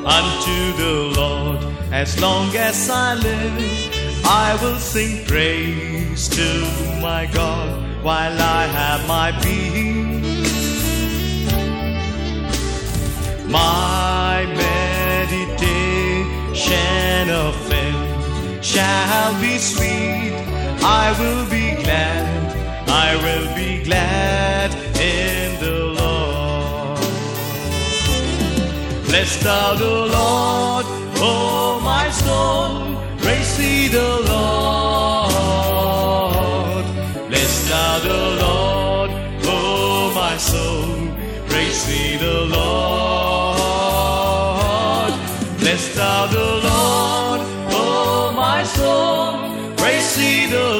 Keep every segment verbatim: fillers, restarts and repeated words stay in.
unto the Lord. As long as I live, I will sing praise to my God while I have my being. My meditation of Him shall be sweet. I will be glad, I will be glad in the Lord. Bless thou the Lord, oh my soul, praise ye the Lord. Bless thou the Lord, oh my soul, praise ye the Lord. Bless thou the Lord, oh my soul, praise ye the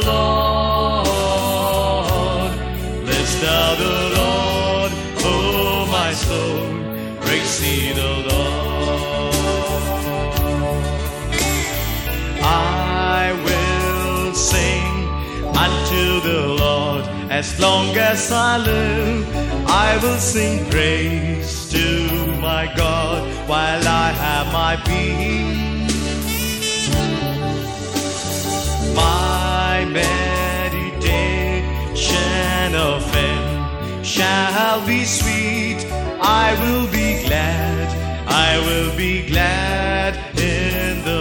Lord. Bless thou the Lord, oh my soul, praise ye the Lord. I will sing unto the Lord as long as I live. I will sing praise to my God while I have my being. My meditation of Him shall be sweet. I will be glad, I will be glad in the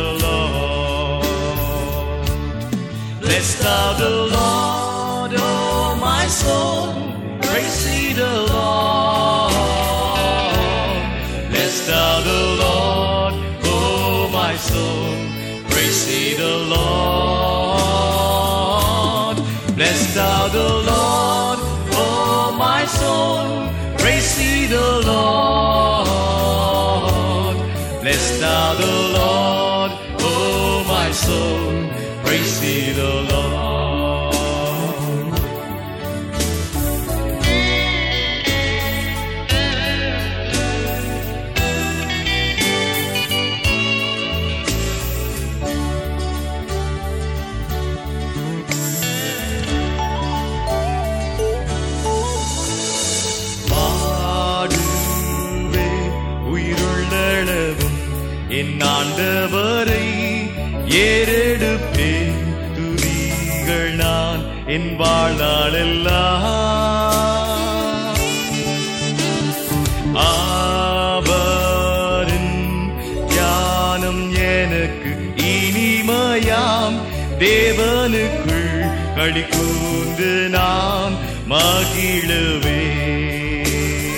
Lord. Bless thou the Lord, oh my soul, praise ye the Lord. Bless thou the Lord, oh my soul, praise ye the Lord. Bless thou the Lord, oh my soul, praise ye the Lord. Bless thou the Lord, oh my soul, praise ye the Lord. என் ஆண்டவரை ஏறெடுப்பேன், துதிகள் நான் என் வாழ்நாளெல்லாம். அவரின் ஞானம் எனக்கு இனிமையாம், தேவனுக்குள் களி கூர்ந்து நான் மகிழுவேன்.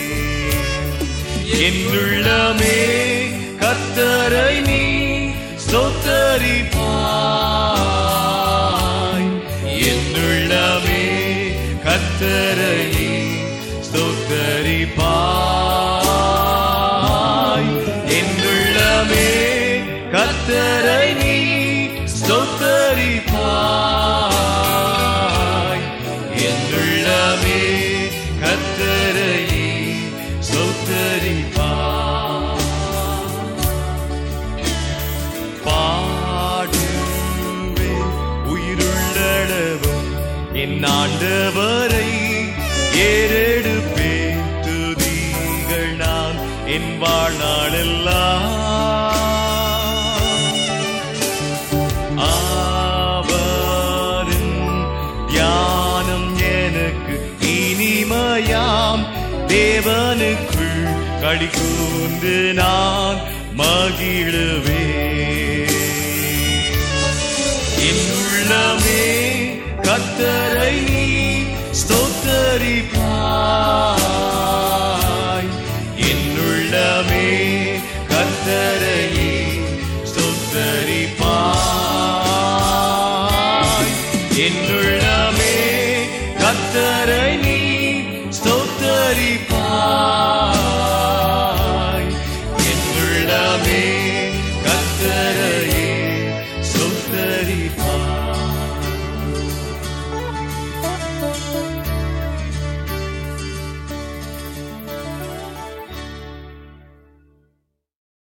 என்னுள்ளமே கர்த்தரை நீ ஸ்தோத்தரிப்பாய். என்னுள்ளமே கர்த்தரை நீ ஸ்தோத்தரிப்பாய். என்னுள்ளமே கர்த்தரை நீ ஸ்தோத்தரிப்பாய். என்னுள்ளமே கர்த்தரை நீ ஸ்தோத்தரிப்பாய். என் ஆண்டவரை ஏறெடுப்பேன், துதிகள் நான் என் வாழ்நாளெல்லாம். அவரின் தியானம் எனக்கு இனிமையாம், தேவனுக்குள் களி கூர்ந்து நான் மகிழுவேன். என் உள்ளமே கர்த்தரை நீ ஸ்தோத்தரிப்பாய். என்னுள்ளமே கர்த்தரை